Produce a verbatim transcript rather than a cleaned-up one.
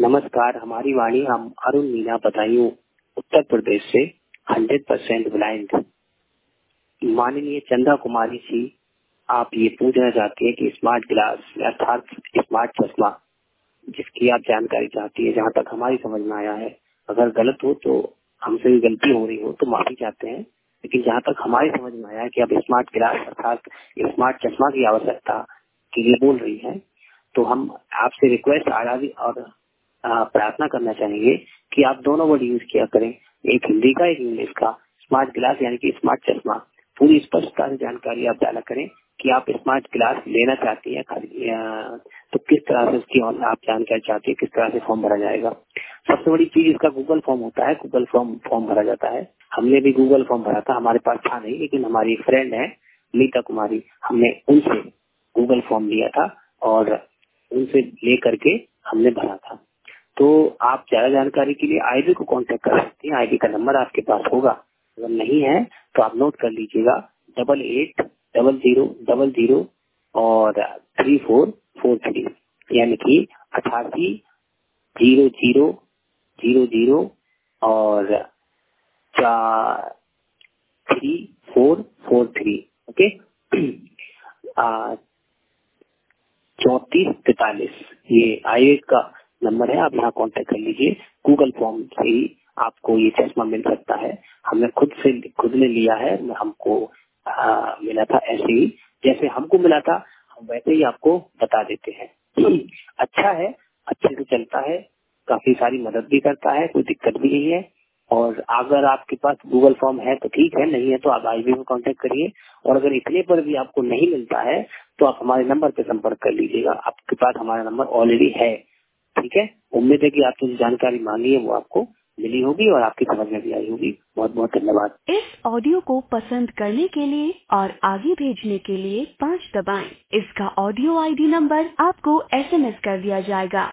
नमस्कार, हमारी वाणी हम अरुण मीना बदायूं उत्तर प्रदेश से हंड्रेड परसेंट ब्लाइंड। माननीय चंदा कुमारी जी, आप ये पूछना चाहती है कि स्मार्ट ग्लास अर्थात स्मार्ट चश्मा जिसकी आप जानकारी चाहती है, जहाँ तक हमारी समझ में आया है, अगर गलत हो तो हमसे भी गलती हो रही हो तो माफी चाहते हैं, लेकिन जहाँ तक हमारी समझ में आया है कि आप स्मार्ट ग्लास अर्थात स्मार्ट चश्मा की आवश्यकता के लिए बोल रही है, तो हम आपसे रिक्वेस्ट आराधी और आ, प्रार्थना करना चाहेंगे कि आप दोनों वर्ड यूज किया करें, एक हिंदी का एक इंग्लिश का। स्मार्ट ग्लास यानी कि स्मार्ट चश्मा, पूरी स्पष्टता से जानकारी आप डाला करें कि आप स्मार्ट ग्लास लेना चाहती हैं, तो किस तरह से उसकी आप जानकारी चाहती है, किस तरह से फॉर्म भरा जाएगा। सबसे बड़ी चीज इसका गूगल फॉर्म होता है, गूगल फॉर्म फॉर्म भरा जाता है। हमने भी गूगल फॉर्म भरा था, हमारे पास था नहीं, लेकिन हमारी एक फ्रेंड है नीता कुमारी, हमने उनसे गूगल फॉर्म लिया था और उनसे ले करके हमने भरा था। तो आप ज्यादा जानकारी के लिए आईडी को कांटेक्ट कर सकती हैं, आईडी का नंबर आपके पास होगा, अगर नहीं है तो आप नोट कर लीजिएगा, double eight double zero double zero और थ्री फोर फोर थ्री यानी कि अठासी जीरो जीरो जीरो जीरो और three four four three okay चौतीस तैतालीस ये आई का नंबर है, आप यहाँ कांटेक्ट कर लीजिए। गूगल फॉर्म से ही आपको ये चश्मा मिल सकता है, हमने खुद से खुद ने लिया है, हमको आ, मिला था ऐसे ही जैसे हमको मिला था, हम वैसे ही आपको बता देते हैं। अच्छा है, अच्छे से चलता है, काफी सारी मदद भी करता है, कोई दिक्कत भी नहीं है। और अगर आपके पास गूगल फॉर्म है तो ठीक है, नहीं है तो आप आईबी में कांटेक्ट करिए। और अगर इतने पर भी आपको नहीं मिलता है तो आप हमारे नंबर पे संपर्क कर लीजिएगा, आपके पास हमारा नंबर ऑलरेडी है। ठीक है, उम्मीद है कि आपने जो जानकारी मांगी है वो आपको मिली होगी और आपकी समझ में भी आई होगी। बहुत बहुत धन्यवाद। इस ऑडियो को पसंद करने के लिए और आगे भेजने के लिए पाँच दबाएं। इसका ऑडियो आईडी नंबर आपको एसएमएस कर दिया जाएगा।